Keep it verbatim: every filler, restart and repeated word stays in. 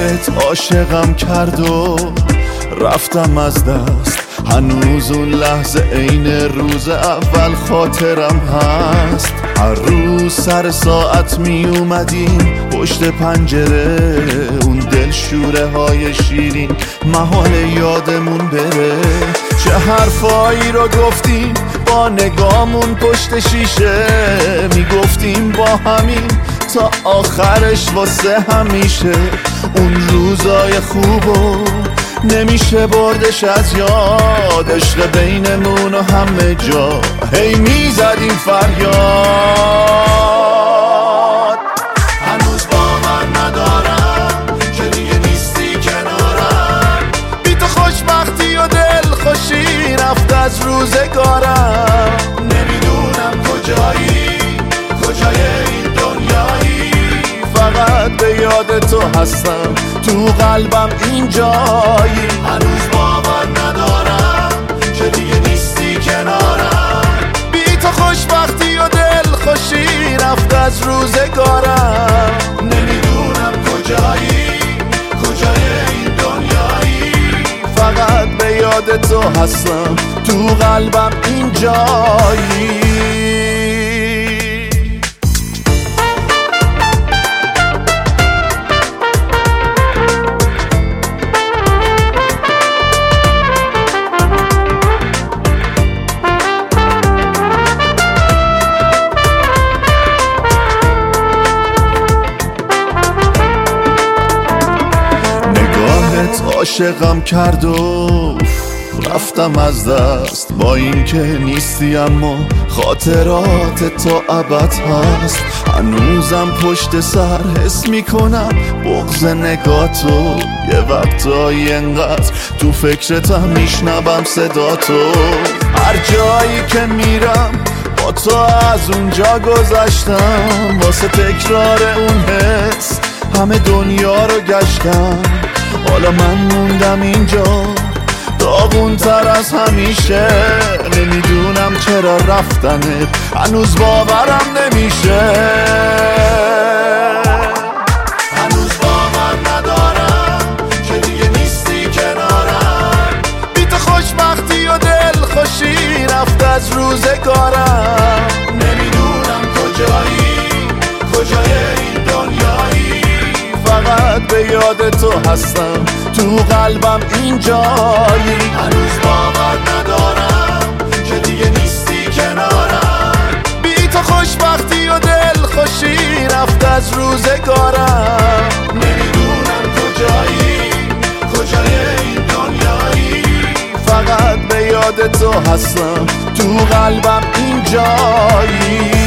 نگاهت عاشقم کرد و رفتم از دست. هنوز اون لحظه عین روز اول خاطرم هست. هر روز سر ساعت می اومدیم پشت پنجره، اون دل شوره های شیرین محال یادمون بره. چه حرفایی رو گفتیم با نگامون پشت شیشه، میگفتیم با همین تا آخرش واسه همیشه. اون روزای خوبو نمیشه بردش از یاد، عشق بینمون و همه جا هی میزدیم فریاد. هنوز باور ندارم که دیگه نیستی کنارم، بی تو خوشبختی و دل خوشی رفت از روزگارم. نمیدونم کجایی، کجای این دنیایی، فقط به یاد تو هستم، تو قلبم اینجایی. هنوز باور ندارم که دیگه نیستی کنارم، بی تو خوشبختی و دل خوشی رفت از روزگارم. نمیدونم کجایی، کجای این دنیایی، فقط به یاد تو هستم، تو قلبم اینجایی. عاشقم کرد و رفتم از دست. با این که نیستی اما خاطرات تا ابد هست. هنوزم پشت سر حس میکنم بغض نگاتو، یه وقتایی انقدر تو فکرتم میشنوم صداتو. هر جایی که میرم با تو از اونجا گذشتم، واسه تکرار اون حس همه دنیا رو گشتم. حالا من موندم اینجا داغون تر از همیشه، نمیدونم چرا رفتنت هنوز باورم نمیشه. هنوز باور ندارم که دیگه نیستی کنارم، بی تو خوشبختی و دل خوشی رفت از روزگارم. نمیدونم کجایی، کجای این دنیایی، فقط به یاد تو هستم، تو قلبم اینجایی. هنوز باور ندارم که دیگه نیستی کنارم، بی تو خوشبختی و دل خوشی رفت از روزگارم. نمیدونم کجایی، کجای این دنیایی، فقط به یاد تو هستم، تو قلبم اینجایی.